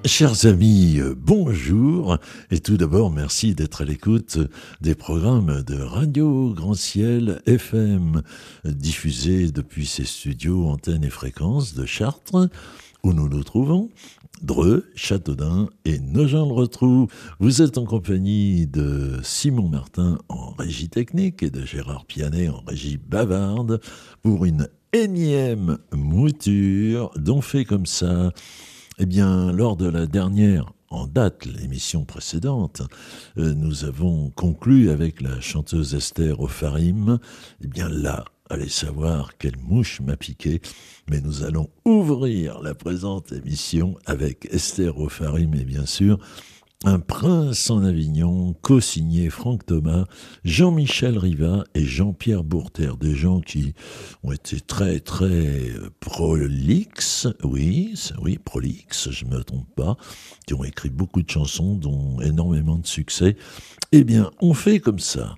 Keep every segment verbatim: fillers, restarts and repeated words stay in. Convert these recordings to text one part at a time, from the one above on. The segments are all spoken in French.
Chers amis, euh, bonjour et tout d'abord merci d'être à l'écoute des programmes de Radio Grand Ciel F M diffusés depuis ces studios antennes et fréquences de Chartres où nous nous trouvons, Dreux, Châteaudun et Nogent-le-Rotrou. Vous êtes en compagnie de Simon Martin en régie technique et de Gérard Pianet en régie bavarde pour une énième mouture d'On fait comme ça. Eh bien, lors de la dernière en date, l'émission précédente, euh, nous avons conclu avec la chanteuse Esther Ofarim. Eh bien là, allez savoir quelle mouche m'a piqué, mais nous allons ouvrir la présente émission avec Esther Ofarim et bien sûr Un prince en Avignon, co-signé Franck Thomas, Jean-Michel Riva et Jean-Pierre Bourter, des gens qui ont été très très prolixes, oui, oui, prolixes, je ne me trompe pas, qui ont écrit beaucoup de chansons, dont énormément de succès. Eh bien, on fait comme ça.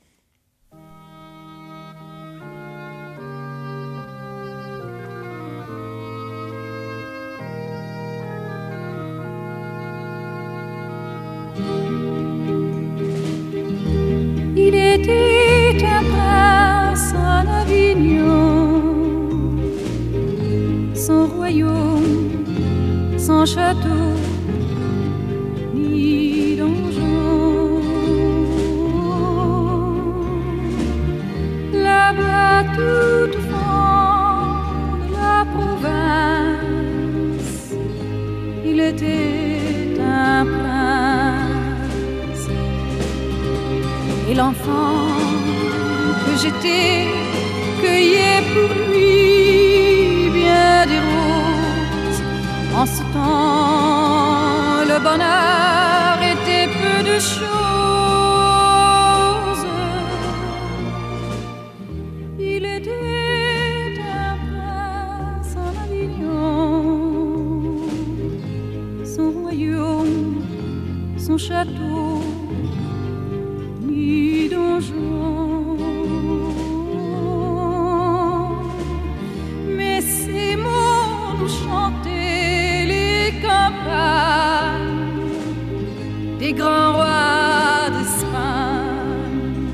Il était un prince en Avignon, sans royaume, sans château, ni donjon. Là-bas tout au fond de la province, il était un prince. Et l'enfant que j'étais cueillait pour lui bien des roses. En ce temps, le bonheur était peu de choses. Il était un prince en Avignon, son royaume, son château, ni donjon. Mais ces mots nous chantaient les campagnes des grands rois d'Espagne.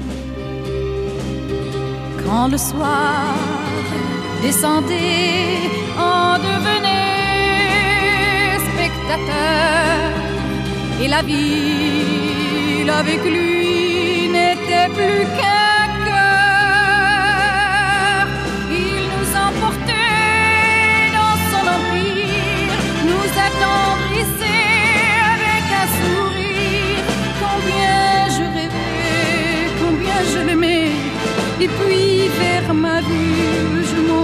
Quand le soir descendait, on devenait spectateur, et la ville avec lui n'était plus qu'un cœur. Il nous emportait dans son empire, nous attendrissait avec un sourire. Combien je rêvais, combien je l'aimais, et puis vers ma vue je m'en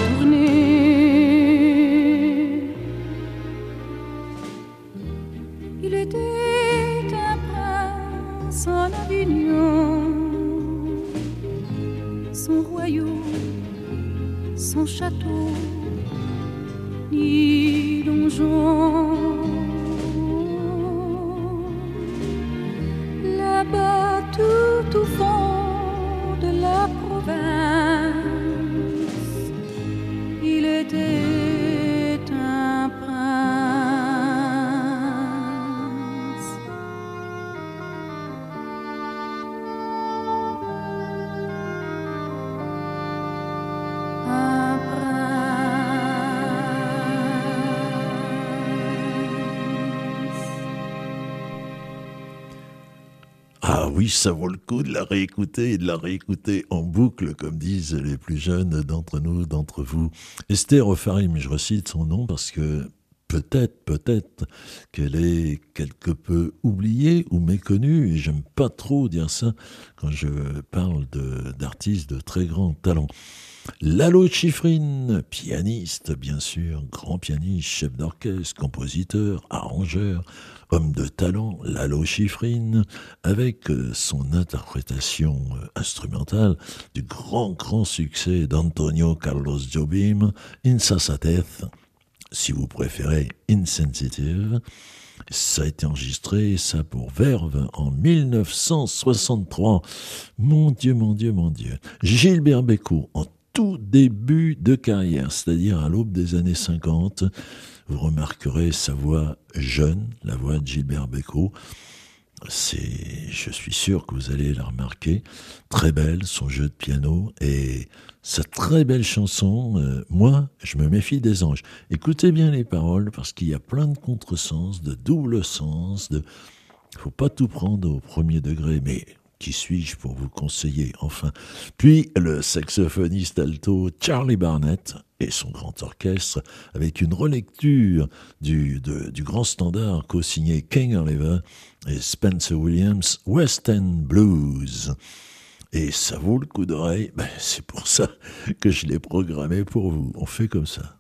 retournais. Il était un prince en Avignon, son royaume, son château, ni donjon. Là-bas tout au fond de la province, il était un prince. Un prince. Ah oui, ça vaut le coup de la réécouter et de la réécouter en boucle, comme disent les plus jeunes d'entre nous, d'entre vous. Esther Ofarim, je recite son nom parce que peut-être, peut-être qu'elle est quelque peu oubliée ou méconnue, et j'aime pas trop dire ça quand je parle de, d'artistes de très grand talent. Lalo Schifrin, pianiste bien sûr, grand pianiste, chef d'orchestre, compositeur, arrangeur, homme de talent, Lalo Schifrin, avec son interprétation instrumentale du grand grand succès d'Antonio Carlos Jobim, Insensatez, si vous préférez Insensitive. Ça a été enregistré, ça pour Verve, en dix-neuf cent soixante-trois. Mon Dieu, mon Dieu, mon Dieu. Gilbert Bécaud, en tout début de carrière, c'est-à-dire à l'aube des années cinquante. Vous remarquerez sa voix jeune, la voix de Gilbert Bécaud. C'est, je suis sûr que vous allez la remarquer, très belle, son jeu de piano et sa très belle chanson, euh, Moi, je me méfie des anges. Écoutez bien les paroles parce qu'il y a plein de contresens, de double sens, de... faut pas tout prendre au premier degré, mais qui suis-je pour vous conseiller, enfin. Puis le saxophoniste alto Charlie Barnett et son grand orchestre avec une relecture du, de, du grand standard co-signé King Oliver et Spencer Williams, West End Blues. Et ça vaut le coup d'oreille, ben, c'est pour ça que je l'ai programmé pour vous. On fait comme ça.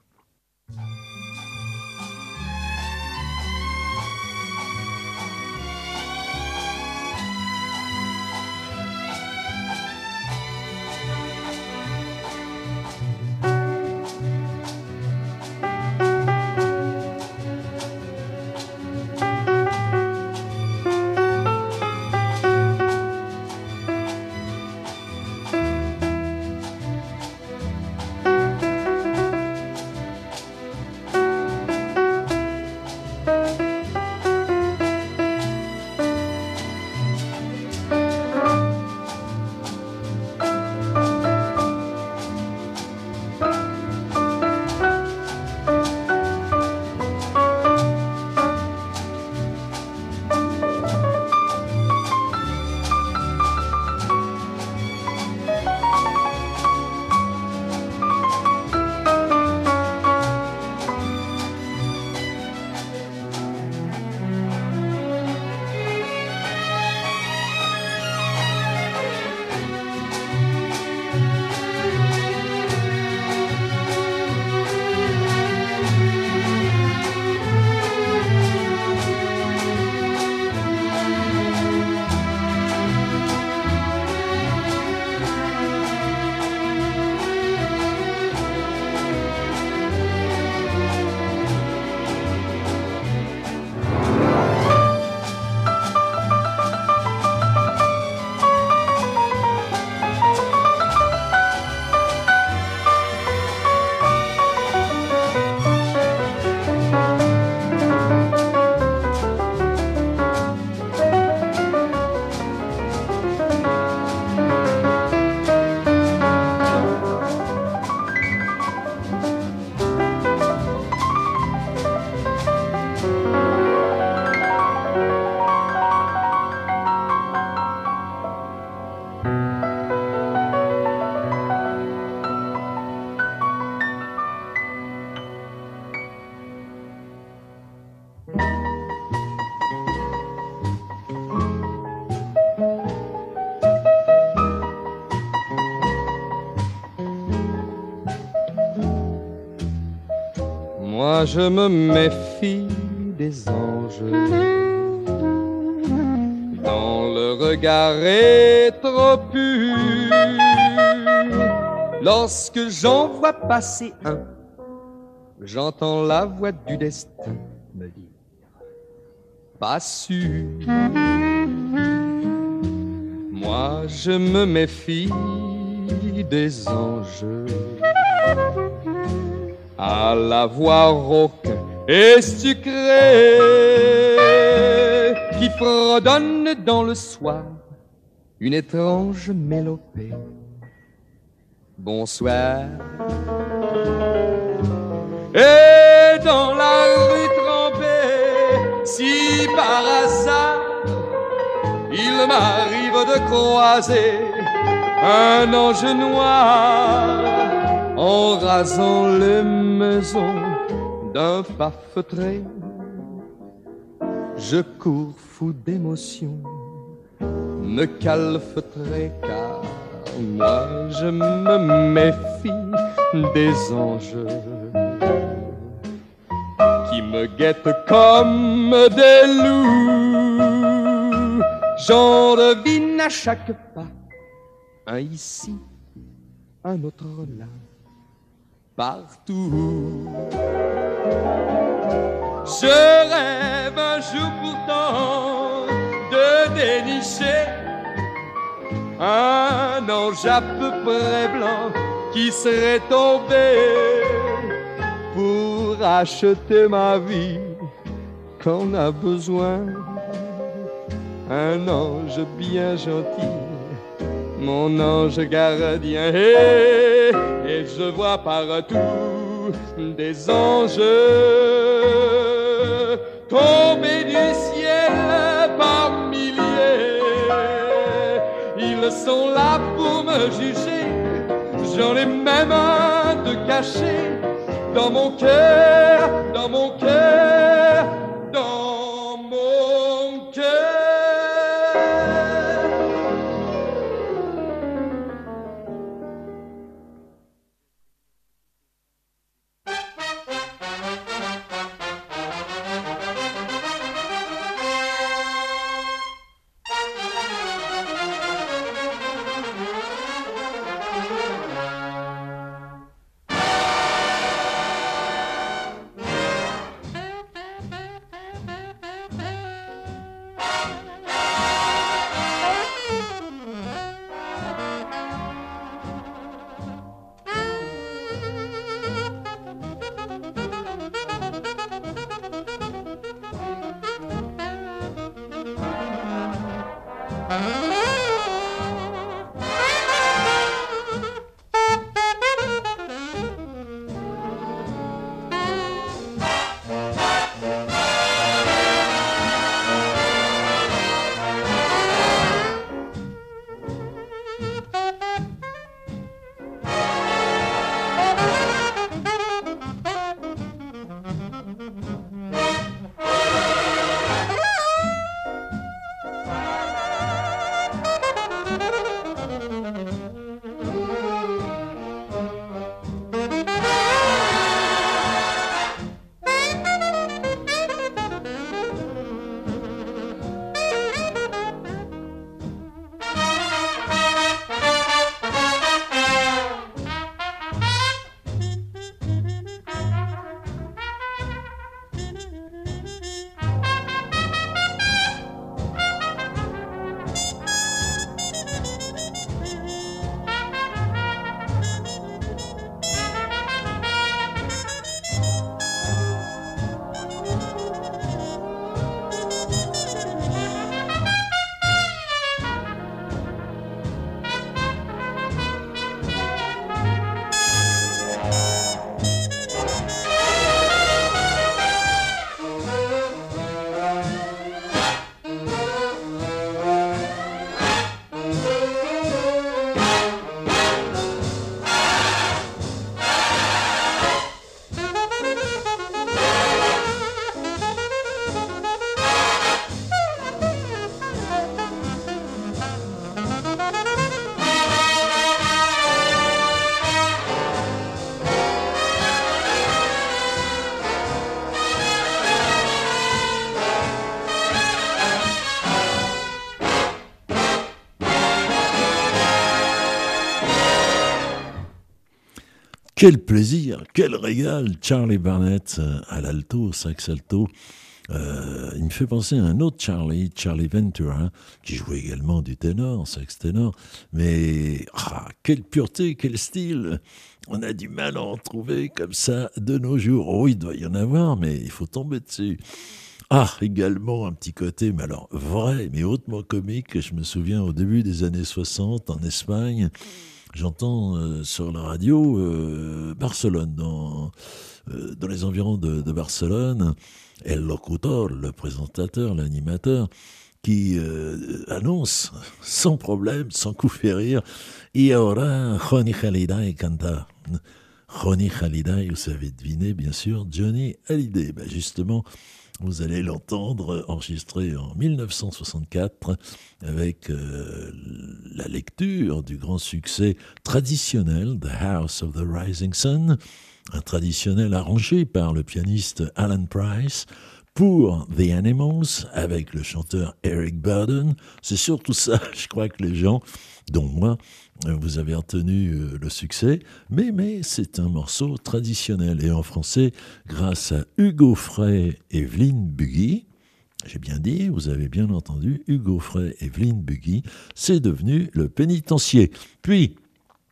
Moi je me méfie des anges dont le regard est trop pur. Lorsque j'en vois passer un, j'entends la voix du destin me dire pas sûr. Moi je me méfie des anges à la voix rauque et sucrée qui fredonne dans le soir une étrange mélopée. Bonsoir. Et dans la rue trempée, si par hasard il m'arrive de croiser un ange noir en rasant les maisons d'un pas feutré, je cours fou d'émotion, me calfeutrer, car moi je me méfie des anges qui me guettent comme des loups. J'en devine à chaque pas un ici, un autre là, partout. Je rêve un jour pourtant de dénicher un ange à peu près blanc qui serait tombé pour acheter ma vie quand on a besoin. Un ange bien gentil, mon ange gardien, et, et je vois partout des anges tombés du ciel par milliers. Ils sont là pour me juger, j'en ai même un de caché dans mon cœur, dans mon cœur, dans mon cœur. Quel plaisir, quel régal, Charlie Barnett à l'alto, sax alto. Euh, il me fait penser à un autre Charlie, Charlie Ventura, qui jouait également du ténor, sax ténor. Mais ah, quelle pureté, quel style! On a du mal à en trouver comme ça de nos jours. Oh, il doit y en avoir, mais il faut tomber dessus. Ah, également un petit côté, mais alors vrai, mais hautement comique. Je me souviens au début des années soixante, en Espagne, j'entends euh, sur la radio euh, Barcelone, dans, euh, dans les environs de, de Barcelone, El Locutor, le présentateur, l'animateur, qui euh, annonce sans problème, sans coup férir, « Y ahora Johnny Hallyday canta ». Johnny Hallyday, vous savez deviner, bien sûr, Johnny Hallyday. Ben justement, vous allez l'entendre enregistré en dix-neuf cent soixante-quatre avec euh, la lecture du grand succès traditionnel The House of the Rising Sun, un traditionnel arrangé par le pianiste Alan Price pour The Animals avec le chanteur Eric Burdon. C'est surtout ça, je crois que les gens, dont moi, vous avez retenu le succès, mais, mais c'est un morceau traditionnel. Et en français, grâce à Hugo Frey et Evelyne Buggy, j'ai bien dit, vous avez bien entendu, Hugo Frey et Evelyne Buggy, c'est devenu le pénitencier. Puis,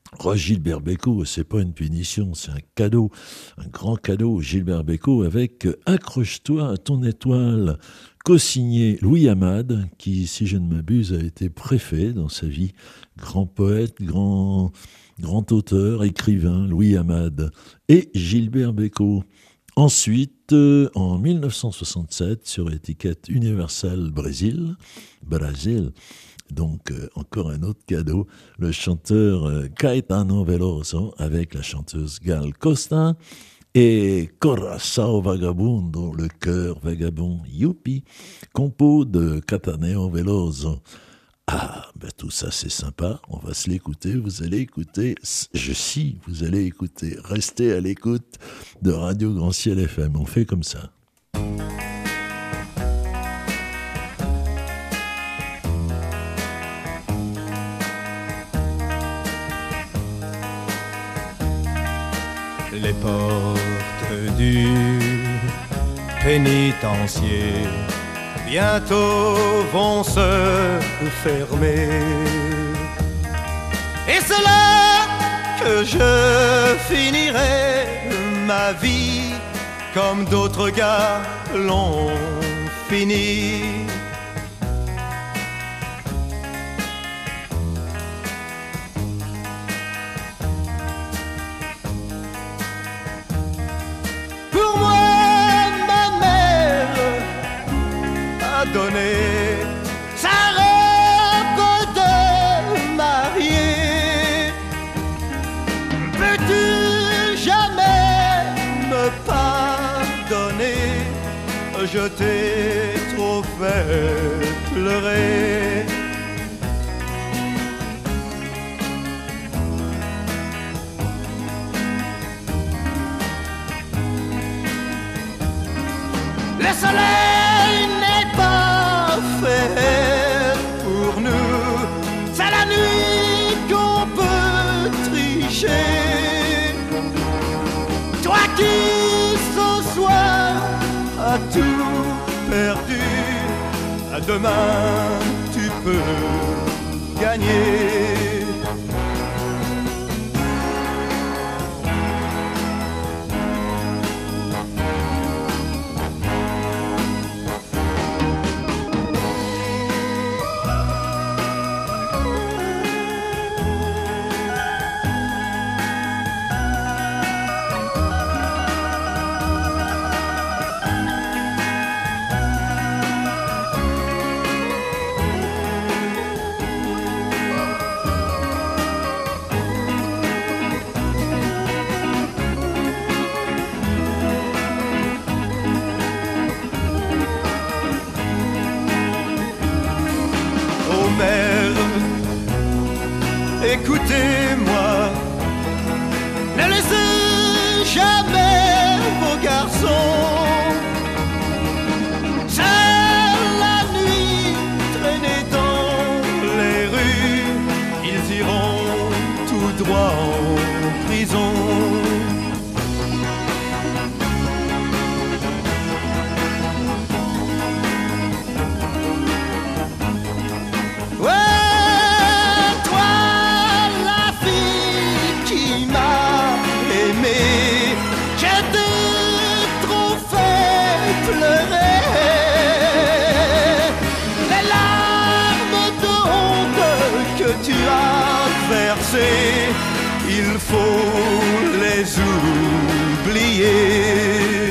Oh, Gilbert Bécaud, c'est pas une punition, c'est un cadeau, un grand cadeau. Gilbert Bécaud avec « Accroche-toi à ton étoile », co-signé Louis Amade, qui, si je ne m'abuse, a été préfet dans sa vie. Grand poète, grand, grand auteur, écrivain, Louis Amade et Gilbert Bécaud. Ensuite, euh, en mille neuf cent soixante-sept, sur l'étiquette Universal Brésil, Brasil, donc euh, encore un autre cadeau, le chanteur euh, Caetano Veloso avec la chanteuse Gal Costa et Coração Vagabundo, le cœur vagabond, youpi, compo de Caetano Veloso. Ah, ben tout ça c'est sympa, on va se l'écouter, vous allez écouter, je si, vous allez écouter, restez à l'écoute de Radio Grand Ciel F M, on fait comme ça. Les portes du pénitencier bientôt vont se fermer. Et c'est là que je finirai ma vie comme d'autres gars l'ont fini. Pour moi, ma mère a donné sa robe de mariée. Peux-tu jamais me pardonner? Je t'ai trop fait pleurer. Le soleil n'est pas fait pour nous, c'est la nuit qu'on peut tricher. Toi qui ce soir as tout perdu, demain tu peux gagner. Écoutez-moi, ne laissez jamais vos garçons seuls la nuit traîner dans les rues. Ils iront tout droit en prison. Il faut les oublier.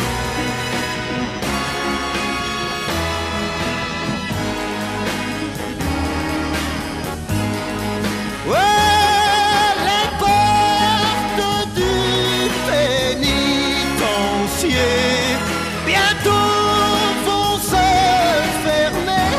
Ouais, les portes du pénitencier bientôt vont se fermer.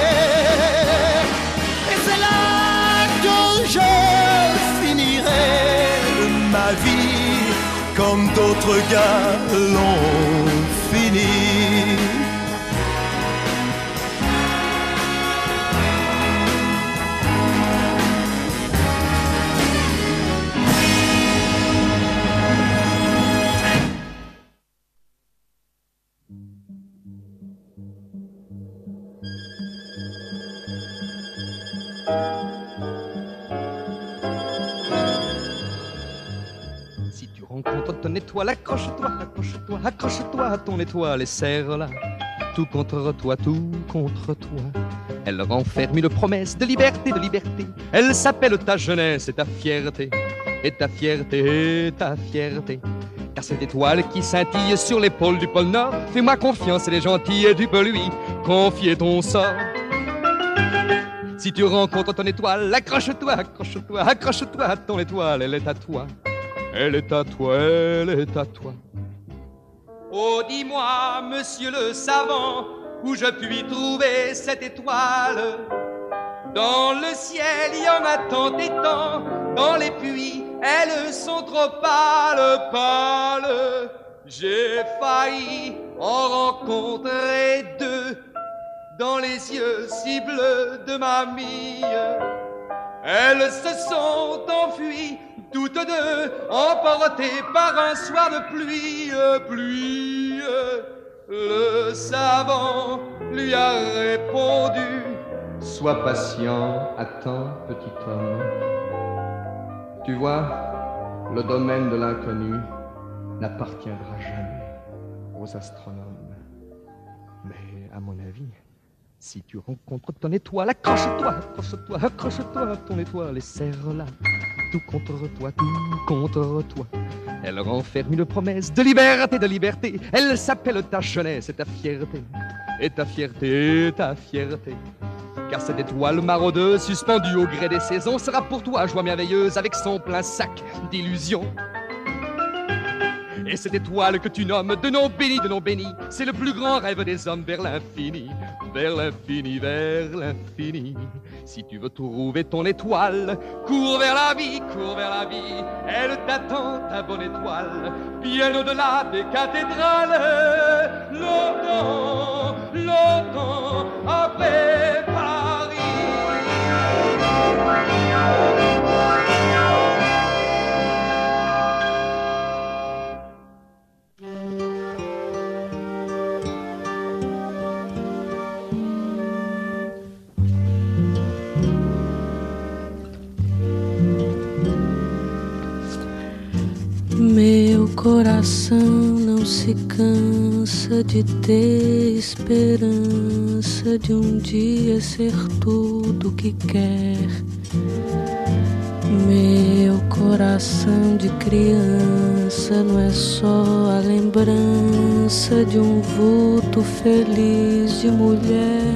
Et c'est là que je finirai ma vie comme d'autres gars l'ont fini. ton étoile, accroche-toi, accroche-toi, accroche-toi à ton étoile et serre-la tout contre toi, tout contre toi. Elle renferme une promesse de liberté, de liberté. Elle s'appelle ta jeunesse et ta fierté, et ta fierté, et ta fierté. Car cette étoile qui scintille sur l'épaule du pôle Nord, fais-moi confiance, elle est gentille et tu peux lui confier ton sort. Si tu rencontres ton étoile, accroche-toi, accroche-toi, accroche-toi à ton étoile, elle est à toi, elle est à toi, elle est à toi. Oh, dis-moi, monsieur le savant, où je puis trouver cette étoile. Dans le ciel, il y en a tant et tant, dans les puits, elles sont trop pâles, pâles. J'ai failli en rencontrer deux, dans les yeux si bleus de mamie. Elles se sont enfuies, toutes deux, emportées par un soir de pluie, pluie. Le savant lui a répondu: sois patient, attends, petit homme. Tu vois, le domaine de l'inconnu n'appartiendra jamais aux astronomes. Mais à mon avis, si tu rencontres ton étoile, accroche-toi, accroche-toi, accroche-toi à ton étoile et serre-la tout contre toi, tout contre toi. Elle renferme une promesse de liberté, de liberté. Elle s'appelle ta jeunesse et ta fierté, et ta fierté, et ta fierté. Car cette étoile maraudeuse, suspendue au gré des saisons, sera pour toi joie merveilleuse avec son plein sac d'illusions. Et cette étoile que tu nommes de nom béni, de nom béni, c'est le plus grand rêve des hommes vers l'infini, vers l'infini, vers l'infini. Si tu veux trouver ton étoile, cours vers la vie, cours vers la vie. Elle t'attend, ta bonne étoile, bien au-delà des cathédrales. Longtemps, longtemps après Paris. Meu coração não se cansa de ter esperança de um dia ser tudo que quer. Meu coração de criança não é só a lembrança de um vulto feliz de mulher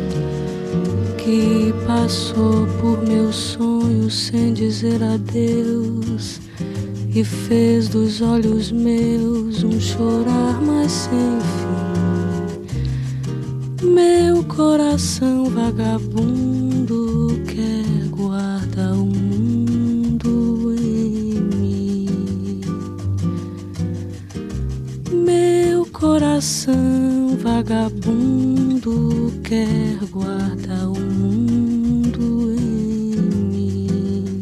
que passou por meus sonhos sem dizer adeus e fez dos olhos meus um chorar mais sem fim. Meu coração vagabundo quer guardar o mundo em mim. Meu coração vagabundo quer guardar o mundo em mim.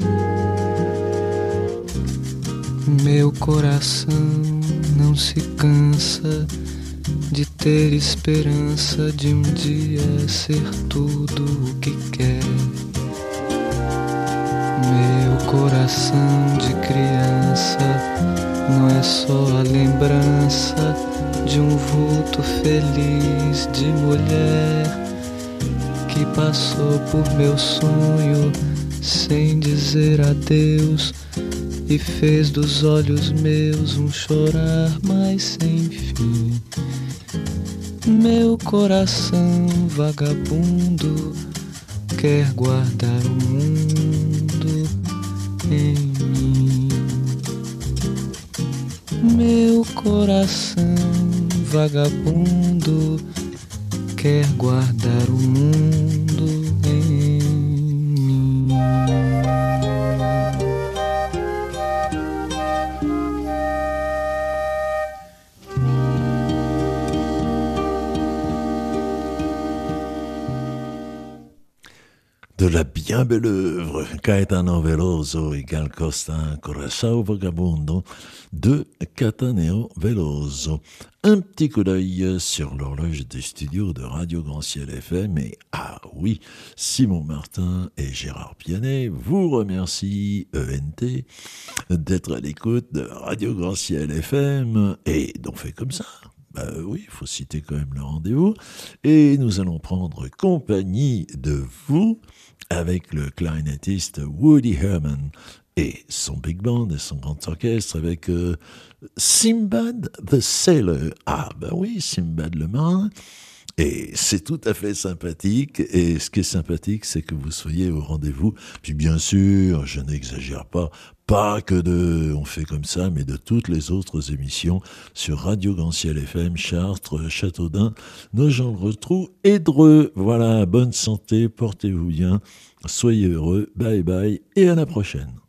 Meu coração não se cansa de ter esperança de um dia ser tudo o que quer. Meu coração de criança não é só a lembrança de um vulto feliz de mulher que passou por meu sonho sem dizer adeus e fez dos olhos meus um chorar mais sem fim. Meu coração vagabundo quer guardar o mundo em mim. Meu coração vagabundo quer guardar o mundo em mim. De de la bien belle œuvre Caetano Veloso et Gal Costa, Coração Vagabundo de Cataneo Veloso. Un petit coup d'œil sur l'horloge des studios de Radio Grand Ciel F M et ah oui, Simon Martin et Gérard Pianet vous remercient E N T d'être à l'écoute de Radio Grand Ciel F M et donc fait comme ça. Bah oui, il faut citer quand même le rendez-vous. Et nous allons prendre compagnie de vous avec le clarinettiste Woody Herman et son big band et son grand orchestre avec euh, Simbad the Sailor. Ah bah oui, Simbad le marin. Et c'est tout à fait sympathique, et ce qui est sympathique, c'est que vous soyez au rendez-vous. Puis bien sûr, je n'exagère pas, pas que de On fait comme ça, mais de toutes les autres émissions sur Radio Grand Ciel F M, Chartres, Châteaudun, Nogent-le-Rotrou et Dreux. Voilà, bonne santé, portez-vous bien, soyez heureux, bye bye, et à la prochaine.